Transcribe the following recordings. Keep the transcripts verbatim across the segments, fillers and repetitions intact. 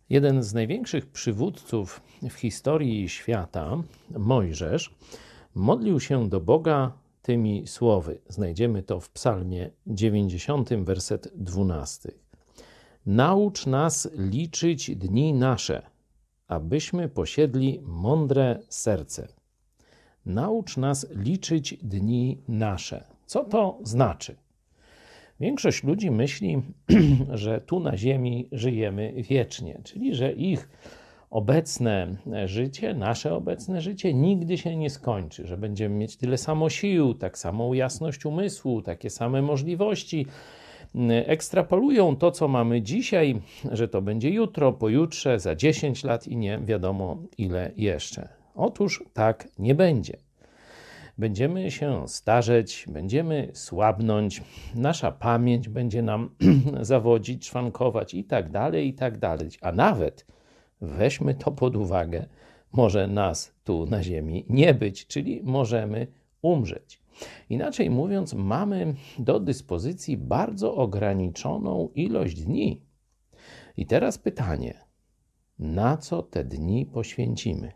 Jeden z największych przywódców w historii świata, Mojżesz, modlił się do Boga tymi słowy. Znajdziemy to w Psalmie dziewięćdziesiątym, werset dwunasty. Naucz nas liczyć dni nasze, abyśmy posiedli mądre serce. Naucz nas liczyć dni nasze. Co to znaczy? Większość ludzi myśli, że tu na ziemi żyjemy wiecznie, czyli że ich obecne życie, nasze obecne życie nigdy się nie skończy, że będziemy mieć tyle samo sił, tak samą jasność umysłu, takie same możliwości. Ekstrapolują to, co mamy dzisiaj, że to będzie jutro, pojutrze, za dziesięć lat i nie wiadomo ile jeszcze. Otóż tak nie będzie. Będziemy się starzeć, będziemy słabnąć, nasza pamięć będzie nam zawodzić, szwankować i tak dalej, i tak dalej. A nawet, weźmy to pod uwagę, może nas tu na ziemi nie być, czyli możemy umrzeć. Inaczej mówiąc, mamy do dyspozycji bardzo ograniczoną ilość dni. I teraz pytanie, na co te dni poświęcimy?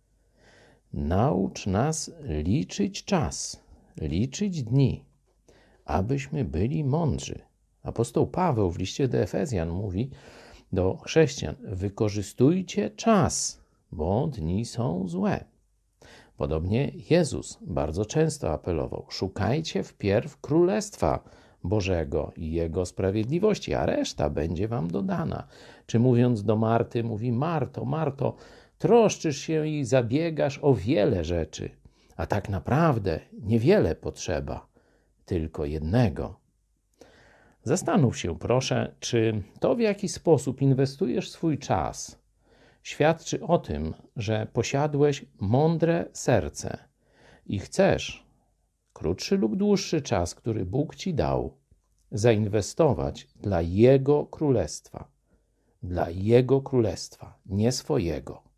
Naucz nas liczyć czas, liczyć dni, abyśmy byli mądrzy. Apostoł Paweł w liście do Efezjan mówi do chrześcijan: wykorzystujcie czas, bo dni są złe. Podobnie Jezus bardzo często apelował: szukajcie wpierw Królestwa Bożego i Jego sprawiedliwości, a reszta będzie wam dodana. Czy mówiąc do Marty, mówi: Marto, Marto, troszczysz się i zabiegasz o wiele rzeczy, a tak naprawdę niewiele potrzeba, tylko jednego. Zastanów się proszę, czy to, w jaki sposób inwestujesz swój czas, świadczy o tym, że posiadłeś mądre serce i chcesz krótszy lub dłuższy czas, który Bóg ci dał, zainwestować dla Jego Królestwa. Dla Jego Królestwa, nie swojego.